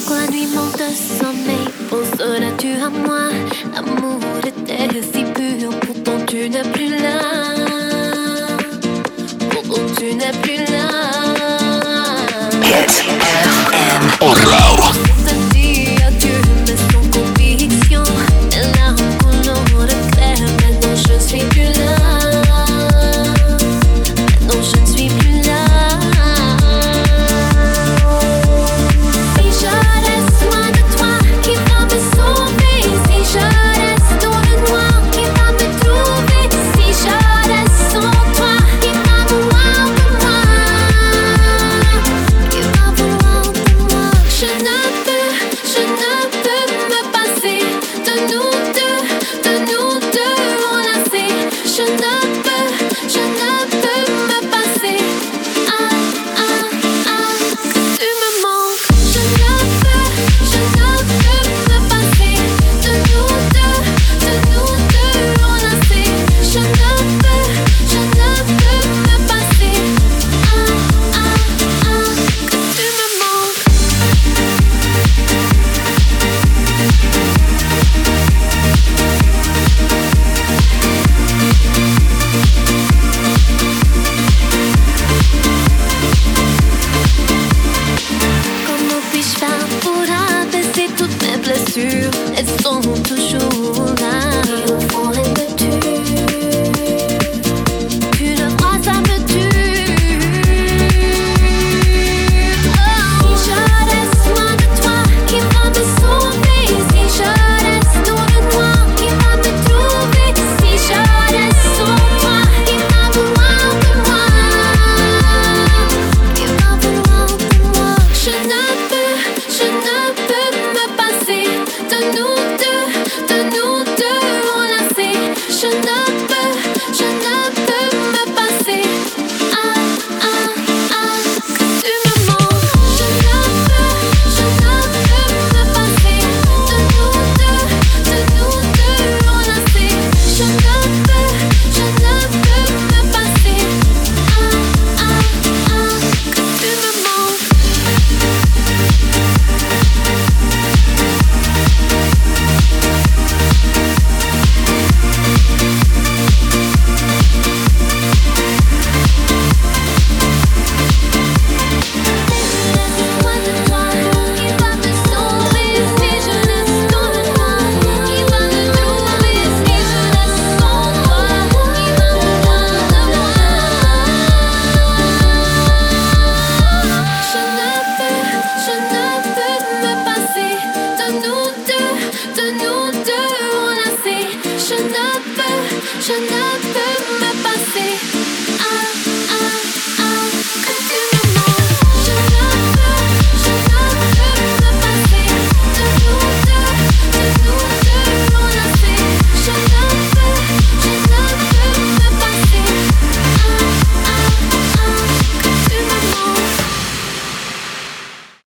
Pourquoi nuit manque de sommeil? Penseras-tu à moi? L'amour était si pur, pourtant tu n'es plus là. Pourtant tu n'es plus là. Hit FM Audio. Ça dit adieu, mais sans conviction. Les larmes coulent de clair, maintenant je ne suis plus là. Maintenant je ne suis plus là. Si je reste loin de toi, qui va me sauver? Si je reste dans le noir, qui va me trouver? Si je reste sans toi, qui va vouloir de moi? Qui va vouloir de moi? Je ne peux me passer de nous deux enlacés. Je ne peux me passer. Que tu me manques. Je ne peux me passer de nous deux enlacés. Je ne peux me passer. Que tu me manques. Comment puis-je faire pour apaiser toutes mes blessures? Elles sont toujours là. Et au fond elles me tuent. Tu le vois, ça me tue. Si je reste loin de toi, qui va me sauver? Si je reste dans le noir, qui va me trouver? Si je reste sans toi, qui va vouloir de moi? Qui va vouloir de moi? Je ne peux me passer de nous deux enlacés. Je ne peux me passer. Que tu me manques. Je ne peux me passer de nous deux enlacés. Je ne peux me passer. Que tu me manques. Loin de toi, qui va me sauver? Si je reste dans le noir, qui va me trouver? Si je reste sans toi, qui va vouloir de moi? Je ne peux me passer de nous deux enlacés. Je ne peux